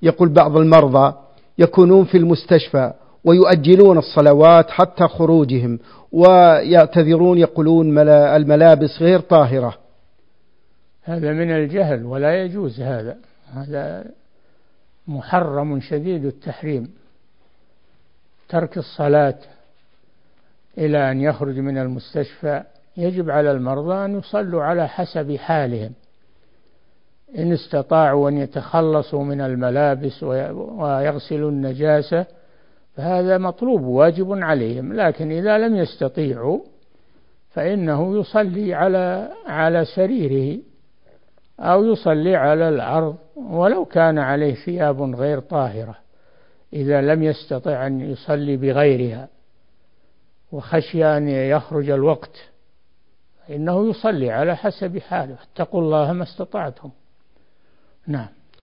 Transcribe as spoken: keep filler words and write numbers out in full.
يقول بعض المرضى يكونون في المستشفى ويؤجلون الصلوات حتى خروجهم ويعتذرون، يقولون الملابس غير طاهرة. هذا من الجهل ولا يجوز، هذا هذا محرم شديد التحريم. ترك الصلاة إلى أن يخرج من المستشفى، يجب على المرضى أن يصلوا على حسب حالهم، إن استطاعوا أن يتخلصوا من الملابس ويغسلوا النجاسة فهذا مطلوب واجب عليهم، لكن إذا لم يستطيعوا فإنه يصلي على على سريره أو يصلي على الأرض ولو كان عليه ثياب غير طاهرة، إذا لم يستطع أن يصلي بغيرها وخشي أن يخرج الوقت إنه يصلي على حسب حاله. اتقوا الله ما استطعتم. نعم.